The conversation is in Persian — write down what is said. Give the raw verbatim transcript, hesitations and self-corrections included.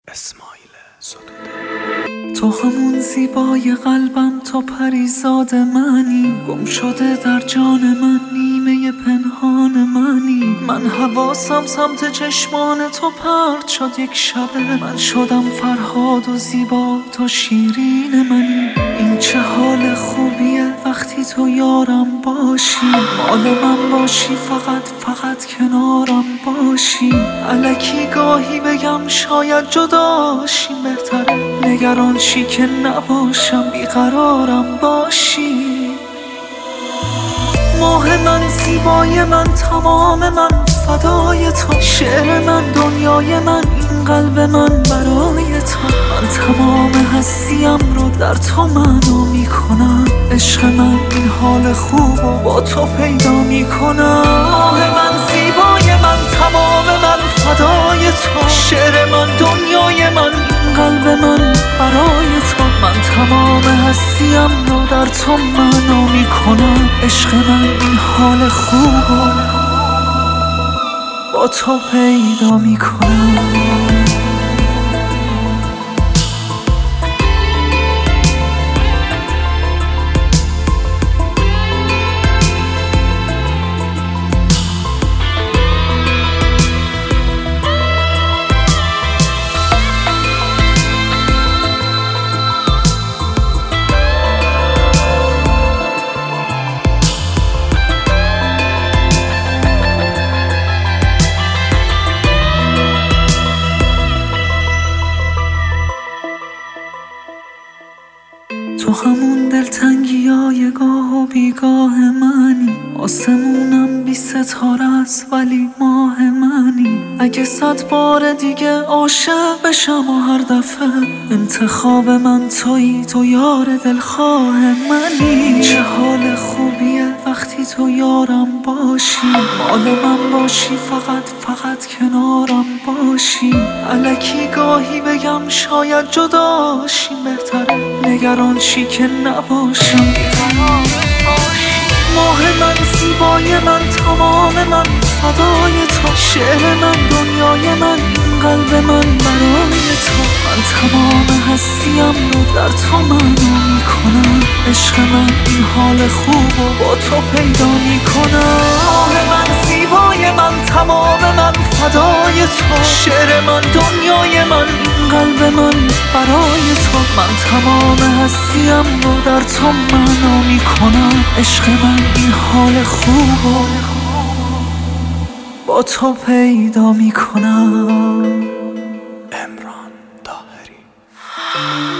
اسماعیل ستوده. تو همون زیبای قلبم، تو پریزاد منی، گم شده در جان من، نیمه پنهان منی. من حواسم سمت چشمان تو پرت شد یک شبه، من شدم فرهاد و زیبا، تو شیرین منی. این چه حال خوبیه وقتی تو یارم باشی، مال من باشی، فقط فقط کنارم باشی. الکی گاهی بگم شاید جداشیم بهتره، نگران چی که نباشم، بیقرارم باشی. ماه من، زیبای من، تمام من، فدای تو. شعر من، دنیای من، این قلب من برای تو. من تمام هستیم رو در تو معنا میکنم، عشق من این حال خوب و با تو پیدا میکنم. ماه من، زیبای من، تمام من، فدای تو. شعر من، دنیای من، این قلب من برای تو. من تمام هستیم رو در تو معنا میکنم، عشق من این حال خوب و با تو پیدا میکنم. تو همون دلتنگی های گاه و بیگاه منی، آسمونم بی ستاره است ولی ماه منی. اگه صد بار دیگه عاشق بشم و هر دفعه انتخاب من تویی، تو یار دلخواه منی. چه حال خوبیه وقتی تو یارم باشی، مال من باشی، فقط فقط کنارم باشی. الکی گاهی بگم شاید جداشیم بهتره، نگران چی که نباشم، ماه من، زیبای من، تمام من، فدای تو. شعر من، دنیای من، این قلب من برای تو. من تمام هستیم رو در تو معنا میکنم، عشق من این حال خوب و با تو پیدا میکنم. ماه من، زیبای من، تمام من، فدای تو. شعر من، دنیای من، این قلب من برای تو. من تمام هستیم رو در تو معنا میکنم، عشق من این حال خوب و با تو پیدا میکنم. امران طاهری.